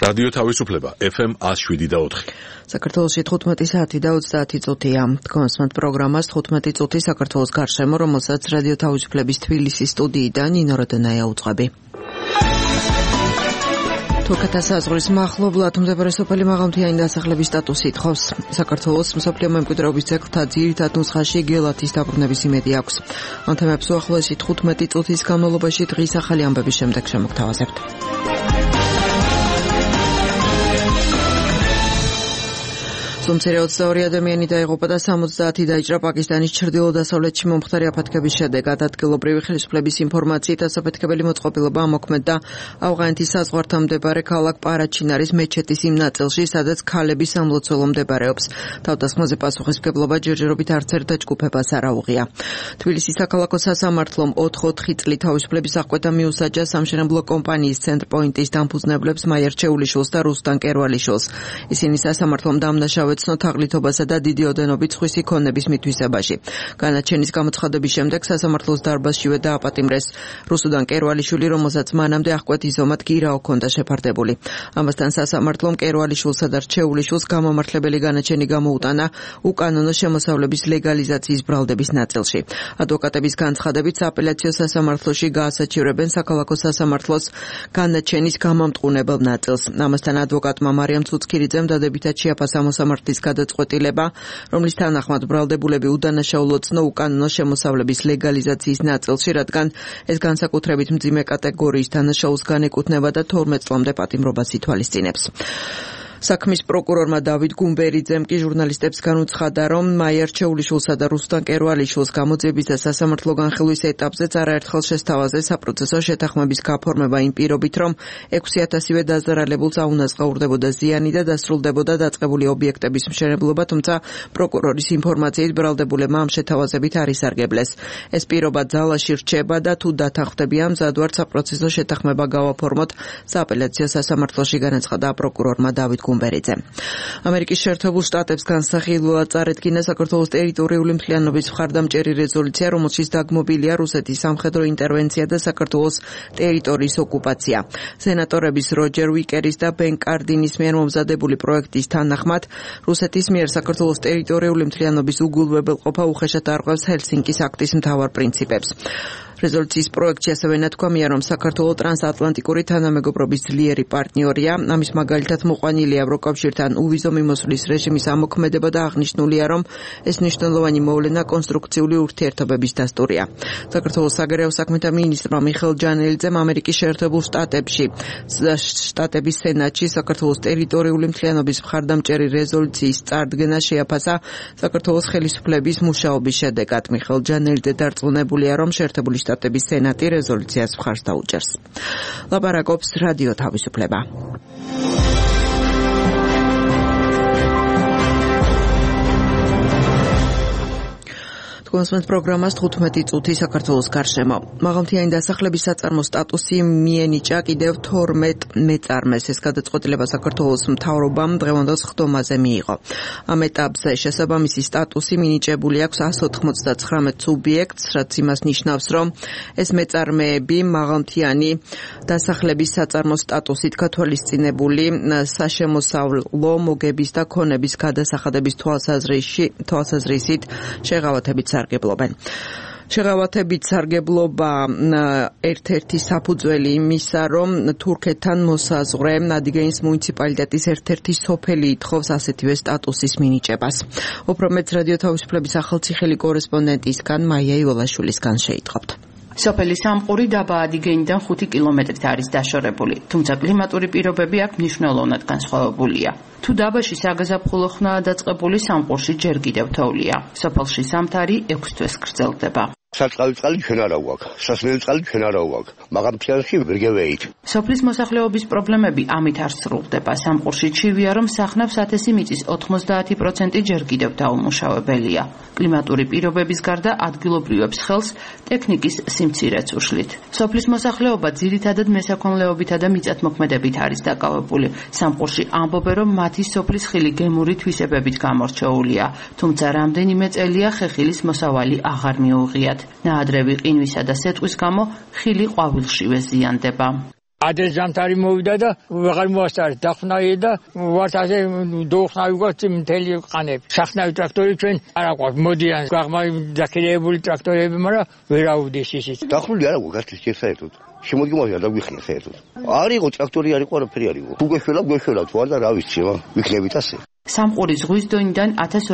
რადიო თავისუფლება FM 107.4. საქართველოში 15 საათი და 30 წუთია. კონსმენტ პროგრამას 15 წუთი საქართველოს გარშემო, რომელსაც რადიო თავისუფლების თბილისის სტუდიიდან ნინო როდენაია უძღვები. თურქეთის საზღვრის მახლობლად მდებარე სოფელი მაღალმთიანი დასახლების სტატუსი ითხოვს. საქართველოს მსოფლიო მემკვიდრეობის ძეგლთა ძირითად ნუსხაში გელათის დაბრუნების იმედი აქვს. ამ თემებს უახლოესი 15 წუთის განმავლობაში დღის ახალი ამბების შემდეგ შემოგთავაზებთ. სომცერე 22 ადამიანი დაიღუპა და 70 დაიჭრა პაკისტანის ჩრდილო-დასავლეთში მომხდარი აფეთქების შედეგად. ადგილობრივი ხელისუფლების ინფორმაციით ასაფეთქებელი მოწყობილობა ამოქმედდა ავღანეთის საზღვართან მდებარე ქალაქ პარაჩინარის მეჩეთის იმ ნაწილში, სადაც ქალების სამლოცველო მდებარეობს. თავდასხმაზე პასუხისმგებლობა ჯერჯერობით არც ერთ დაჯგუფებას არ აუღია. თბილისის საქალაქო სასამართლომ 4 წლით თავისუფლების აღკვეთა მიუსაჯა სამშენებლო კომპანიის ცენტრპოინტის დამფუძნებლებს მაიარ ჩეულიშვილს და რუსტან კერვალიშვილს. ისინი სასამართლომ დამნაშავე ცნოთ თაღლითობასა და დიდი ოდენობით სხვისი ქონების მითვისებაში. განაჩენის გამოცხადების შემდეგ სასამართლოს დარბაზშივე დააპატიმრეს რუსუდან კერვალიშვილი, რომელსაც მანამდე აღკვეთის ომად გირა ოქონდა შეფარდებული. ამასთან სასამართლომ კერვალიშვილსა და რჩეულიშვილს გამომართლებელი განაჩენი გამოუტანა უკანონო შემოსავლების ლეგალიზაციის ბრალდების ნაწილში. ადვოკატების განცხადებით აპელაციო სასამართლოში გაასაჩივრებენ საქალაქო სასამართლოს განაჩენის გამომტყუნებელ ნაწილს. ამასთან ადვოკატმა მარიამ ცუცქირიძემ დადებითად შეაფასა მოსამართლის გადაწყვეტილება, რომლის თანახმად ბრალდებულები უდანაშაულო ცნო უკანონო შემოსავლების ლეგალიზაციის ნაწილში, რადგან ეს განსაკუთრებით მძიმე კატეგორიის დანაშაულს განეკუთვნება და 12 წლამდე პატიმრობას ითვალისწინებს. საქმის პროკურორმა დავით გუმბერიძემ კი ჟურნალისტებს განუცხადა, რომ მაიარ ჩეულიშვილსა და რუსტან კერვალიშვილს გამოძიების და სასამართლო განხილვის ეტაპზეც არაერთხელ შესთავაზეს საპროცესო შეთანხმების გაფორმება იმ პირობით, რომ 6,000-ვე დაზარალებულს აუნაზღაურდებოდა ზიანი და დასრულდებოდა დაწყებული ობიექტების მშენებლობა, თუმცა პროკურორის ინფორმაციით ბრალდებულებმა ამ შეთავაზებით არ ისარგებლეს. ეს პირობა ძალაში რჩება და თუ დათანხმდებიან, მზადვართ საპროცესო შეთანხმება გავაფორმოთ, სააპელაციო სასამართლოში განაცხადა პროკურორმა დავით ამერიკის შეერთებულ შტატებს განსახილველად წარედგინა საქართველოს ტერიტორიული მთლიანობის მხარდამჭერი რეზოლუცია, რომელშიც დაგმობილია რუსეთის სამხედრო ინტერვენცია და საქართველოს ტერიტორიის ოკუპაცია. სენატორების როჯერ ვიკერის და ბენ კარდინის მიერ მომზადებული პროექტის თანახმად, რუსეთის მიერ საქართველოს ტერიტორიული მთლიანობის უგულებელყოფა უხეშად არღვევს ჰელსინკის აქტის მთავარ პრინციპებს. რეზოლუციის პროექტში ასევე ნათქვამია, რომ საქართველო ტრანსატლანტიკური თანამეგობრობის ძლიერი პარტნიორია. ამის მაგალითად მოყვანილია ევროკავშირთან უვიზო მიმოსვლის რეჟიმის ამოქმედება და აღნიშნულია, რომ ეს მნიშვნელოვანი მოვლენა კონსტრუქციული ურთიერთობების დასტურია. საქართველოს საგარეო საქმეთა მინისტრმა მიხეილ ჯანელიძემ ამერიკის შეერთებულ შტატების სენატში საქართველოს ტერიტორიული მთლიანობის მხარდამჭერი რეზოლუციის წარდგენა შეაფასა საქართველოს ხელისუფლების მუშაობის შედეგად. მიხეილ ჯანელიძე დარწმუნებულია, რომ შეერთებული შტატების სენატი რეზოლუციას მხარს დაუჭერს. ლაპარაკობს რადიო თავისუფლება. კონსმენტ პროგრამას 15 წუთი საქართველოს გარშემო. მაღალმთიანი დასახლების საწარმო სტატუსი მიენიჭა კიდევ 12 მეწარმეს. ეს გადაწყვეტილება საქართველოს მთავრობამ დღევანდელ ხდომაზე მიიღო. ამ ეტაპზე შესაბამისი სტატუსი მინიჭებული აქვს 199 სუბიექტს, რაც იმას ნიშნავს, რომ ეს მეწარმეები მაღალმთიანი დასახლების საწარმო სტატუსით გათვალისწინებული საშემოსავლო მოგების და ქონების გადასახადების თვალსაზრისით შეღავათებით შეღავათებით სარგებლობა ერთ-ერთი საფუძველი იმისა, რომ თურქეთთან მოსაზღვრე ადიგენის მუნიციპალიტეტის ერთ-ერთი სოფელი ითხოვს ასეთივე სტატუსის მინიჭებას. უფრო მეტს რადიო თავისუფლების ახალციხელი კორესპონდენტისგან მაია ივოლაშვილისგან შეიტყობთ. სოფელი სამყური დაბა ადიგენიდან 5 კილომეტრით არის დაშორებული, თუმცა კლიმატური პირობები აქ მნიშვნელოვნად განსხვავებულია. თუ დაბაში საგაზაფხულო ხნაა დაწყებული, სამყურში ჯერ კიდევ თოვლია. სოფელში ზამთარი 6 თვეს გრძელდება. საწყალი წყალი ჩვენ არა გვაქვს, სასმელი წყალი ჩვენ არა გვაქვს, მაღალმთიანში ვერ გევეით. სოფლის მოსახლეობის პრობლემები ამით არ სრულდება. სამყურში ჩივია, რომ სახნავს 1000 მიწის 90% ჯერ კიდევ დაუმუშავებელია. კლიმატური პირობების გარდა ადგილობრივებს ხელს ტექნიკის სიმცირეც უშლით. სოფლის მოსახლეობა ძირითადად მესაქონლეობითა და მიწათმოქმედებით არის დაკავებული. სამყურში ამბობენ, რომ მათი სოფლის ხილი გემური თვისებებით გამორჩეულია, თუმცა რამდენიმე წელია ხეხილის მოსავალი აღარ მიუღიათ. ნაადრევი ყინვისა და სეტყვის გამო ხილი ყვავილშივე ზიანდება. ადრეს ზამთარი მოვიდა და ვეღარ მოასწარეთ დახვნაი და ვართ ასე დოხნავი გვაქვს მთელი ყანები. სახნავი ტრაქტორი ჩვენ არ აყვართ, მოდიან გაღმავი დაქირავებული ტრაქტორები, მაგრამ ვერ აუდის ისიც. დახვრილი არ აქვს გასწის საერთოდ. შემოდგომაზე არ დაგვიხნია საერთოდ. არ იყო ტრაქტორი, არ იყო არაფერი არ იყო. თუ გვეშველა თუ არ და რა ვიცი, ვიქნებით ასე. სამყურის ზღვის დონიდან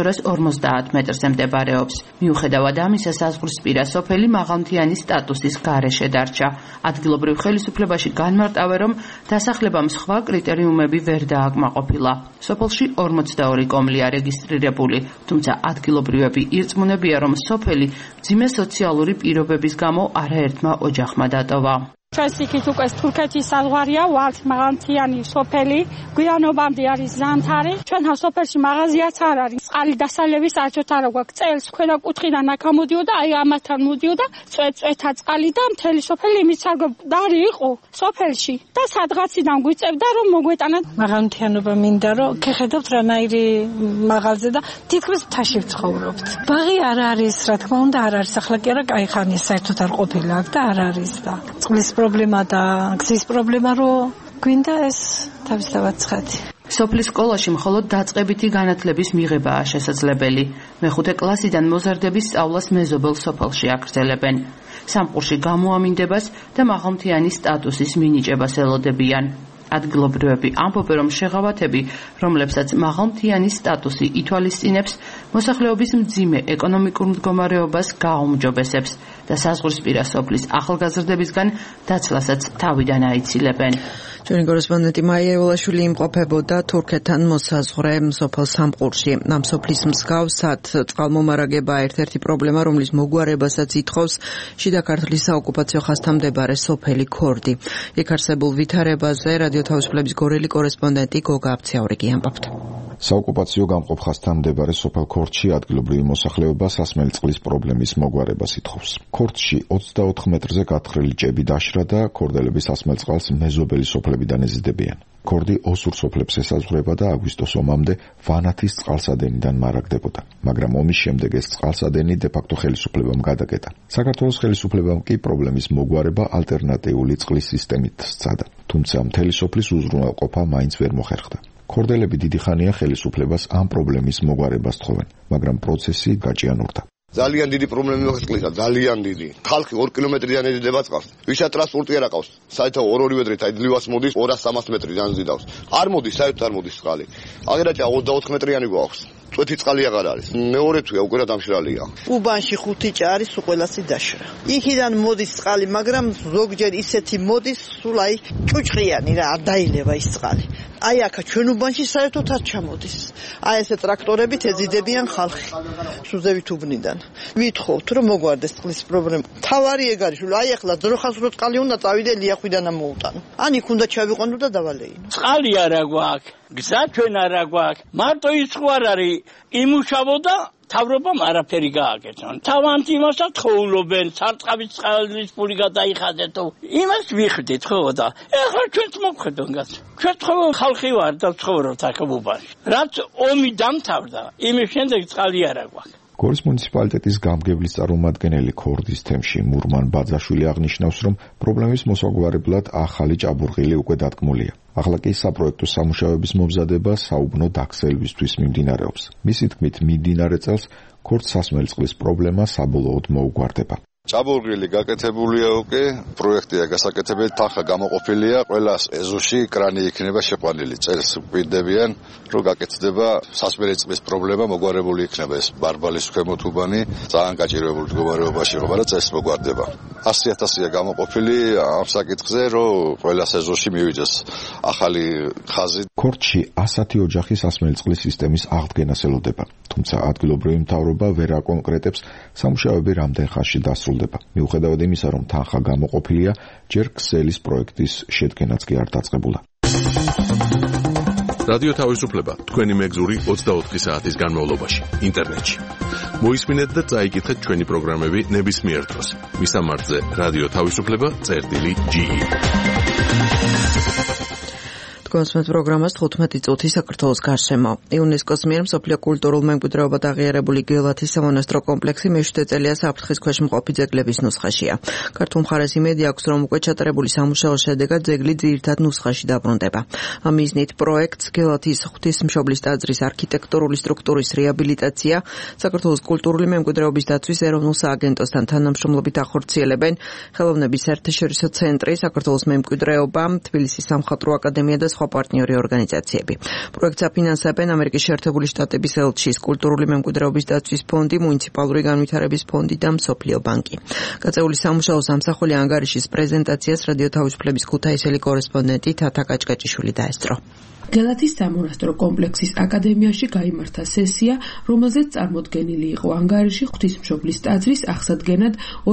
1250 მეტრზე მდებარეობს. მიუხედავად ამისა, საზღვრისპირა სოფელი მაღალმთიანი სტატუსის გარეშე დარჩა. ადგილობრივ ხელისუფლებაში განმარტავენ, რომ დასახლებამ სხვა კრიტერიუმები ვერ დააკმაყოფილა. სოფელში 42 კომლია რეგისტრირებული, თუმცა ადგილობრივები ირწმუნებია, რომ სოფელი მძიმე სოციალური პირობების გამო არაერთმა ოჯახმა დატოვა. ჩვენს იქით უკვე თურქეთის საზღვარია, ვართ მაღალმთიანი სოფელი, გვიანობამდე არის ზამთარი. ჩვენთან სოფელში მაღაზიაც არ არის. წყალი დასალევის საერთოდ არ გვაქვს. წელს ქვედა კუთხიდან აქ მოდიოდა, აი ამათთან მოდიოდა, წვეთა წყალი და მთელი სოფელი იმით სარგებლობდარი იყო სოფელში და სადღაციდან გვიწევდა რომ მოგვეტანათ. მაღალმთიანობა მინდა რომ გეხედავთ რანაირი მაღალზე და თითქმის მთაში ვცხოვრობთ. ბაღი არ არის, რა თქმა უნდა არ არის. ახლა კი არა, კაი ხანია საერთოდ არ ყოფილა აქ და არ არის და წყლის პრობლემა და გზის პრობლემა რომ გვინდა ეს თავისთავად ცხადი. სოფლის სკოლაში მხოლოდ დაწყებითი განათლების მიღებაა შესაძლებელი. მეხუთე კლასიდან მოზარდების სწავლას მეზობელ სოფელში აგრძელებენ. სამყურში გამოამინდებას და მაღალმთიანი სტატუსის მინიჭებას ელოდებიან. ადგილობრივები ამბობენ, რომ შეღავათები, რომლებსაც მაღალმთიანი სტატუსი ითვალისწინებს, მოსახლეობის მძიმე ეკონომიკურ მდგომარეობას გააუმჯობესებს და საზღვრისპირა სოფლის ახალგაზრდებისგან დაცლასაც თავიდან აიცილებენ. ჩვენი კორესპონდენტი მაია ევლაშვილი იმყოფებოდა თურქეთთან მოსაზღვრე სოფელ სამყურში. ამ სოფლის მსგავსად წყალმომარაგება ერთ-ერთი პრობლემა, რომლის მოგვარებასაც ითხოვს შიდა ქართლის საოკუპაციო ხაზთან მდებარე სოფელი ქორდი. იქ არსებულ ვითარებაზე რადიო თავისუფლების გორელი კორესპონდენტი გოგა აბციაურიკი ამბობდა. საოკუპაციო გამყოფ ხაზთან მდებარე სოფელ ქორდში ადგილობრივი მოსახლეობა სასმელი წყლის პრობლემის მოგვარებას ითხოვს. ქორდში 24 მეტრზე გათხრილი ჭები დაშრა და ქორდელები სასმელ წყალს მეზობელი სოფლებიდან ეზიდებიან. ქორდი ოსურ სოფლებს ესაზღვრება და აგვისტოს ომამდე ვანათის წყალსადენიდან მარაგდებოდა, მაგრამ ომის შემდეგ ეს წყალსადენი დე-ფაქტო ხელისუფლებამ გადაკეტა. საქართველოს ხელისუფლებამ კი პრობლემის მოგვარება ალტერნატიული წყლის სისტემით სცადა, თუმცა მთელი სოფლის უზრუნველყოფა მაინც ვერ მოხერხდა. ქორდელები დიდი ხანია ხელისუფლებას ამ პრობლემის მოგვარებას თხოვენ, მაგრამ პროცესი გაჭიანურდა. ძალიან დიდი პრობლემა მოხერხდა, ძალიან დიდი. ხალხი 2 კილომეტრიდან ეზიდება წყალს. ვისაც ტრანსპორტი არ აყავს, საერთოდ 2 ვედრით აიდლივას მოდის 200-300 მეტრიდან ზიდავს. არ მოდის, საერთოდ არ მოდის წყალი. აგერაჭა 24 მეტრიანი გვაქვს. წვეთი წყალი აღარ არის. მეორე თვეა უკვე რა დამშრალია. უბანში 5 ჭა არის უყველასი დაშრა. იქიდან მოდის წყალი, მაგრამ ზოგჯერ ისეთი მოდის, სულ აი ჭუჭყიანი რა, არ დაილევა ის წყალი. აი აქა ჩვენ უბანში საერთოდ არ ჩამოდის. აი ესე ტრაქტორებით ეზიდებიან ხალხი. სუზევით უბნიდან. ვითხოვთ რომ მოგვარდეს წყლის პრობლემა. თავარი ეგ არის, აი ახლა ძროხას რო წყალი უნდა წავიდე ლიახვიდან ამოუტანო. ან იქ უნდა ჩავიყვანო და დავალეინო. წყალი არა გვაქვს. გზა ჩვენ არა გვაქვს. მარტო ის ხო არ არის იმუშავო და თავრობამ არაფერი გააკეთონ. თავანთ იმასაც ხოვულობენ, სარწყავის წყლის პული გადაიხადეთო. იმას ვიხდით ხო და ეხლა ჩვენც მოგხედონგაც. ჩვენ ხო ხალხი ვარ და ვცხოვრობთ აქ უბანში. რაც ომი დამთავრდა, იმის შემდეგ წყალი არა გვაქვს. გორის მუნიციპალიტეტის გამგებლის წარმომადგენელი ქორდის თემში მურმან ბაძაშვილი აღნიშნავს, რომ პრობლემის მოსაგვარებლად ახალი ჭაბურღილი უკვე დადგმულია. ახლა კი საპროექტო სამუშაოების მომზადება საუბნო დაქსელვისთვის მიმდინარეობს. მისი თქმით, მიმდინარე წელს ქორდს სასმელი წყლის პრობლემა საბოლოოდ მოუგვარდება. ჭაბურღილი გაკეთებულია უკვე, პროექტია გასაკეთებელი, თანხა გამოყოფილია, ყველას ეზოში კრანი იქნება შეყვანილი. წელს გვიდებიან, რომ გაკეთდება სასმელი წყლის პრობლემა მოგვარებული იქნება ეს ბარბალის ქვემოთ უბანი, ძალიან გაჭირვებული მდგომარეობაში იყო, მაგრამ წელს მოგვარდება. 100,000-ია გამოყოფილი ამ საკითხზე, რომ ყველას ეზოში მივიდეს ახალი ხაზი. ქორდში 100 ოჯახი სასმელი წყლის სისტემის აღდგენას ელოდება, თუმცა ადგილობრივი მთავრობა ვერ აკონკრეტებს სამუშაოები რამდენ ხანში დასრულდება. მიუხედავად იმისა, რომ თანხა გამოყოფილია, ჯერ ქსელის პროექტის შედგენაც კი არ დაწყებულა. რადიო თავისუფლება თქვენი მეგზური 24 საათის განმავლობაში ინტერნეტში. მოისმინეთ და წაიკითხეთ ჩვენი პროგრამები ნებისმიერ დროს. მისამართზე რადიო თავისუფლება.ge თქვენს პროგრამას 15 წუთი საქართველოს გარშემო. იუნესკოს მიერ მსოფლიო კულტურულ მემკვიდრეობად აღიარებული გელათის სამონასტრო კომპლექსი მე-7 წელია საფრთხის ქვეშ მყოფი ძეგლების ნუსხაშია. ქართულ მხარეს იმედი აქვს, რომ უკვე ჩატარებული სამუშაოს შედეგად ძეგლი ძირითად ნუსხაში დაბრუნდება. ამ მიზნით პროექტს გელათის ღვთისმშობლის ტაძრის არქიტექტურული სტრუქტურის რეაბილიტაცია საქართველოს კულტურული მემკვიდრეობის დაცვის ეროვნულ სააგენტოსთან თანამშრომლობით ახორციელებენ ხელოვნების საერთაშორისო ცენტრი, საქართველოს მემკვიდრეობა, თბილისის სამხატვრო აკადემია და სხვა პარტნიორი ორგანიზაციები. პროექტს აფინანსებენ ამერიკის შეერთებული შტატების ელჩის კულტურული მემკვიდრეობის დაცვის ფონდი, მუნიციპალური განვითარების ფონდი და მსოფლიო ბანკი. გაწეული სამუშაოს ამსახველი ანგარიშის პრეზენტაციას რადიო თავისუფლების ქუთაისელი კორესპონდენტი თათა კაჭკაჭიშვილი დაესწრო. გელათის სამონასტრო კომპლექსის აკადემიაში გაიმართა სესია, რომელზეც წარმოდგენილი იყო ანგარიში ღვთისმშობლის ტაძრის აღსადგენად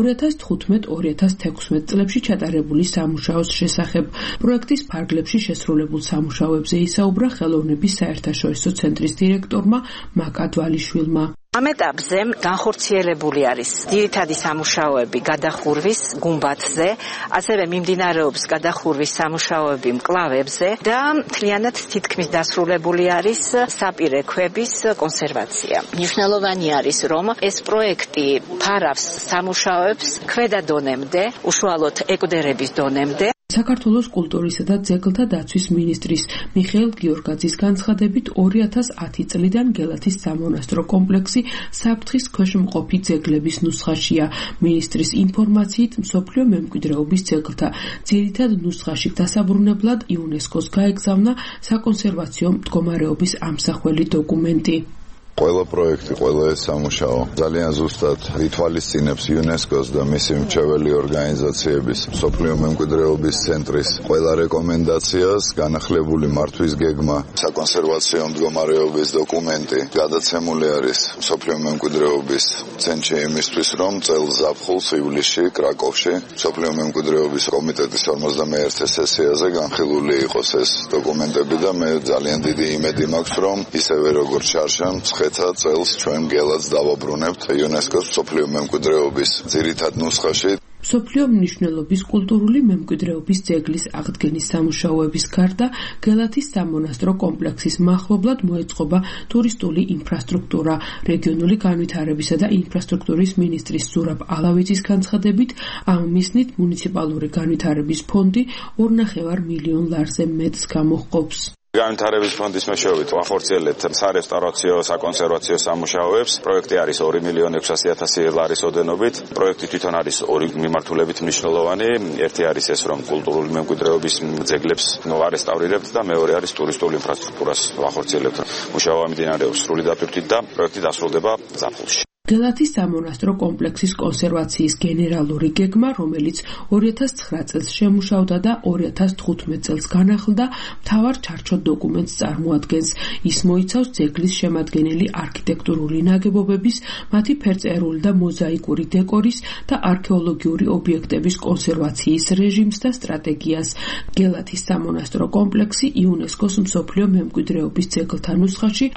2015-2016 წლებში ჩატარებული სამუშაოს შესახებ. პროექტის ფარგლებში შესრულებულ სამუშაოებზე ისაუბრა ხელოვნების საერთაშორისო ცენტრის დირექტორმა მაკა დვალიშვილმა. ამ ეტაპზე განხორციელებული არის ძირითადი სამუშაოები გადახურვის გუმბათზე, ასევე მიმდინარეობს გადახურვის სამუშაოები მკლავებზე და მთლიანად თითქმის დასრულებული არის საპირე ქვების კონსერვაცია. მნიშვნელოვანი არის, რომ ეს პროექტი ფარავს სამუშაოებს ქვედა დონემდე, უშუალოდ ეკვდერების დონემდე. საქართველოს კულტურისა და ძეგლთა დაცვის მინისტრის მიხეილ გიორგაძის განცხადებით 2010 წლიდან გელათის სამონასტრო კომპლექსი საფრთხის ქვეშ მყოფი ძეგლების ნუსხაშია. მინისტრის ინფორმაციით მსოფლიო მემკვიდრეობის ძეგლთა ძირითად ნუსხაში დასაბრუნებლად იუნესკოს გაეგზავნა საკონსერვაციო მდგომარეობის ამსახველი დოკუმენტი. ყველა პროექტი, ყველა ეს სამუშაო ძალიან ზუსტად ითვალისწინებს იუნესკოს და მისი მრჩეველი ორგანიზაციების მსოფლიო მემკვიდრეობის ცენტრის ყველა რეკომენდაციას. განახლებული მართვის გეგმა, საკონსერვაციო მდგომარეობის დოკუმენტი გადაცემული არის მსოფლიო მემკვიდრეობის ცენტრში იმისთვის, რომ წელს ზაფხულს ივლისში კრაკოვში მსოფლიო მემკვიდრეობის კომიტეტის 51 სესიაზე განხილული იყოს ეს დოკუმენტები და მე ძალიან დიდი იმედი მაქვს, რომ ისევე როგორც შარშან წელს ჩვენ გელათს დავაბრუნებთ იუნესკოს მსოფლიო მემკვიდრეობის ძირითად ნუსხაში. მსოფლიო მნიშვნელობის კულტურული მემკვიდრეობის ძეგლის აღდგენის სამუშაოების გარდა გელათის სამონასტრო კომპლექსის მახლობლად მოეწყობა ტურისტული ინფრასტრუქტურა. რეგიონული განვითარებისა და ინფრასტრუქტურის მინისტრის ზურაბ ალავიძის განცხადებით, ამ მიზნით მუნიციპალური განვითარების ფონდი 2,5 მილიონ ლარზე მეტს გამოჰყოფს. განვითარების ფონდის მეშვეობით ვახორციელებთ სარესტავრაციო, საკონსერვაციო სამუშაოებს. პროექტი არის 2,600,000 ლარის ოდენობით. პროექტი თვითონ არის ორი მიმართულებით მნიშვნელოვანი. ერთი არის ეს, რომ კულტურული მემკვიდრეობის ძეგლებს ვარესტავრირებთ და მეორე არის ტურისტული ინფრასტრუქტურას ვახორციელებთ. მუშაობა მიმდინარეობს სრული დატვირთვით და პროექტი დასრულდება ზაფხულში. გელათის სამონასტრო კომპლექსის კონსერვაციის გენერალური გეგმა, რომელიც 2009 წელს შემუშავდა და 2015 წელს განახლდა, მთავარ ჩარჩო დოკუმენტს წარმოადგენს. ის მოიცავს ძეგლის შემადგენელი არქიტექტურული ნაგებობების, მათი ფერწერული და მოზაიკური დეკორის და არქეოლოგიური ობიექტების კონსერვაციის რეჟიმს და სტრატეგიას. გელათის სამონასტრო კომპლექსი იუნესკოს მსოფლიო მემკვიდრეობის ძეგლთა ნუსხაში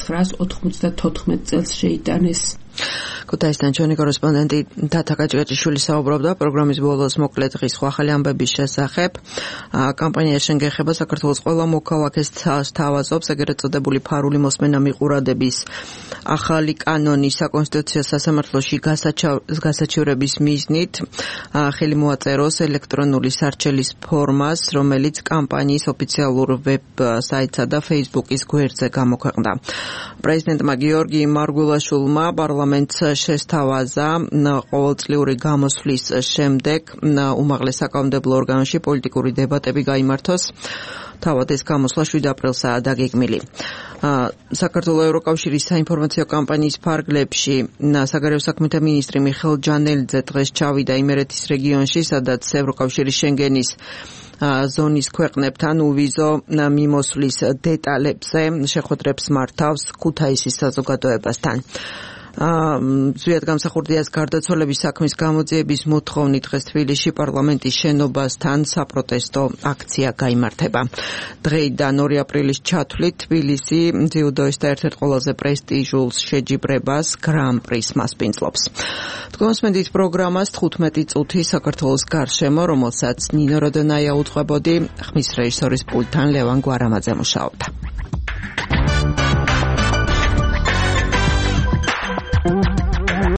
1994 წელს შეიტანეს. ქუთაისთან ჩვენი კორესპონდენტი თათა კაჭკაჭიშვილი საუბრობდა პროგრამის ბოლოს მოკლე დღის სხვა ახალი ამბების შესახებ. კამპანია შენ გეხება საქართველოს ყველა მოქალაქეს სთავაზობს ეგრეთ წოდებული ფარული მოსმენა მიყურადების ახალი კანონი საკონსტიტუციო სასამართლოში გასაჩივრების მიზნით ხელი მოაწეროს ელექტრონული სარჩელის ფორმას, რომელიც კამპანიის ოფიციალურ ვებ საიტსა და Facebook-ის გვერდზე გამოქვეყნდა. პრეზიდენტმა გიორგი მარგულაშვილმა პარლამენტს შესთავაზა ყოველწლიური გამოსვლის შემდეგ უმაღლეს საკანონმდებლო ორგანოში პოლიტიკური დებატები გაიმართოს. თავად ეს გამოსვლა 7 აპრილსაა დაგეგმილი. საქართველოს ევროკავშირის საინფორმაციო კამპანიის ფარგლებში საგარეო საქმეთა მინისტრი მიხეილ ჯანელიძე დღეს ჩავიდა იმერეთის რეგიონში, სადაც ევროკავშირის შენგენის ზონის ქვეყნებთან უვიზო მიმოსვლის დეტალებზე შეხვედრებს მართავს ქუთაისის საზოგადოებასთან. ზვიად გამსახურდიას გარდაცვალების საქმის გამოძიების მოთხოვნით დღეს თბილისში პარლამენტის შენობასთან საპროტესტო აქცია გაიმართება. დღეიდან 2 აპრილის ჩათვლით თბილისი ძიუდოის და ერთ-ერთ ყველაზე პრესტიჟულ შეჯიბრებას გრან-პრის მასპინძლობს. თქვენსმენდით პროგრამას 15 წუთი საქართველოს გარშემო, რომელსაც ნინო როდონაია უძღვებოდი, ხმის რეჟისორის პულტთან ლევან გვარამაძე მუშაობდა.